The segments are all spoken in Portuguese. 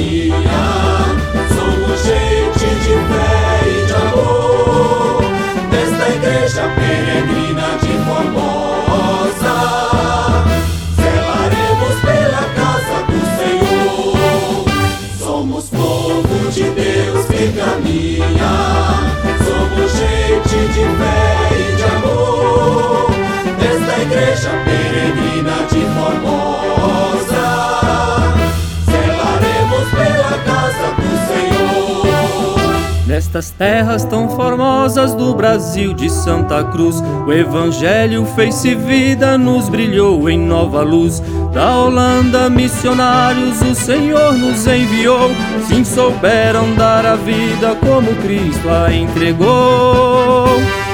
caminha. Somos gente de fé e de amor, desta igreja peregrina de Formosa. Zelaremos pela casa do Senhor. Somos povo de Deus que caminha. Somos gente de fé e de amor, desta igreja peregrina de Formosa. Zelaremos pela casa do Senhor. Nestas terras tão formosas do Brasil de Santa Cruz, o Evangelho fez-se vida, nos brilhou em nova luz. Da Holanda missionários o Senhor nos enviou, sim, souberam dar a vida como Cristo a entregou.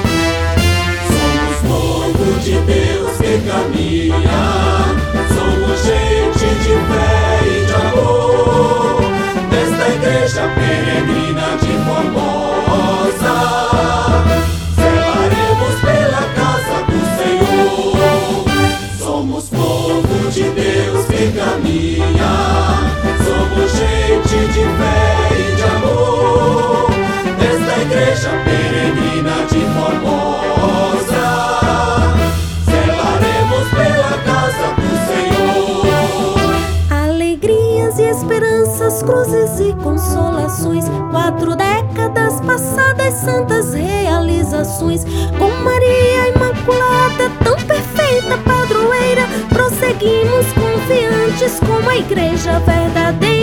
Somos povo de Deus que caminha. Somos gente de fé e de amor, desta igreja peregrina de Formosa. Zelaremos pela casa do Senhor. Somos povo de Deus que caminha. Somos gente de fé e de amor, desta igreja peregrina de Formosa. Zelaremos pela casa do Senhor. Alegrias e esperanças, cruzes e consolações, 4 décadas passadas, santas realizações. Com Maria Imaculada, tão perfeita padroeira, prosseguimos confiantes como a igreja verdadeira.